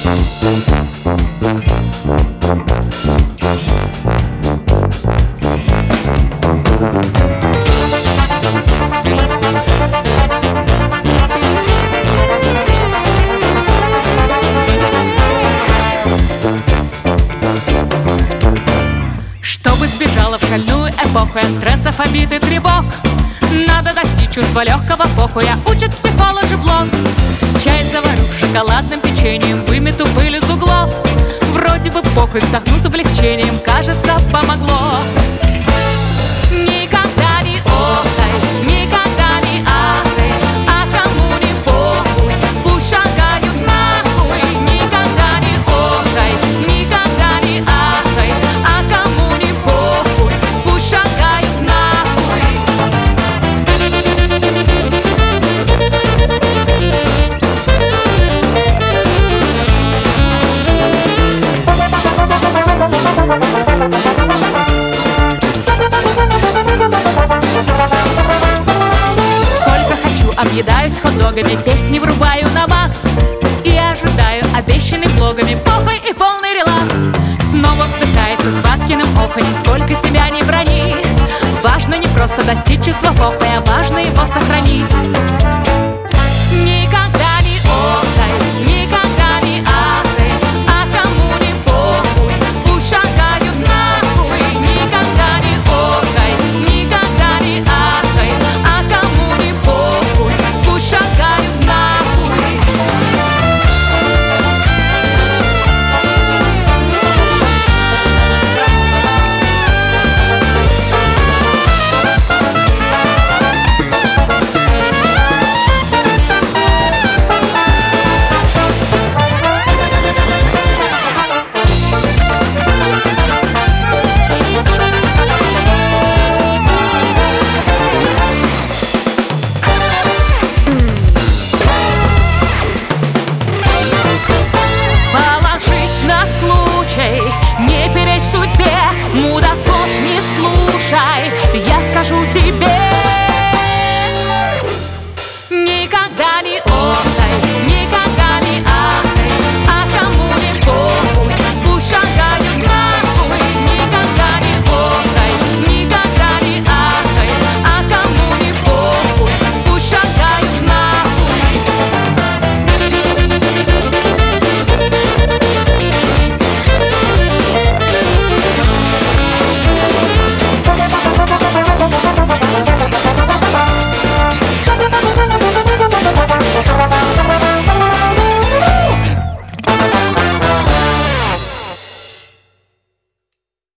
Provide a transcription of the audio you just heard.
Чтобы сбежала в шальную эпоху я стрессов, обид и тревог, надо достичь чувства легкого похуя, учит психолог-блог. Чай заварю с шоколадным печеньем, вымету пыль из углов. Вроде бы похуй, вздохну с облегчением, кажется, помогло. Никогда не охай, никогда не ахай, а кому не похуй, пусть шагают нахуй. Никогда не охай, никогда не ахай, а кому не похуй, пусть шагают нахуй. Объедаюсь хот-догами, песни врубаю на макс и ожидаю обещанных влогами похуй и полный релакс. Снова вздыхается с Ваткиным оханем, сколько себя не брони. Важно не просто достичь чувства похуя, важно его сохранить.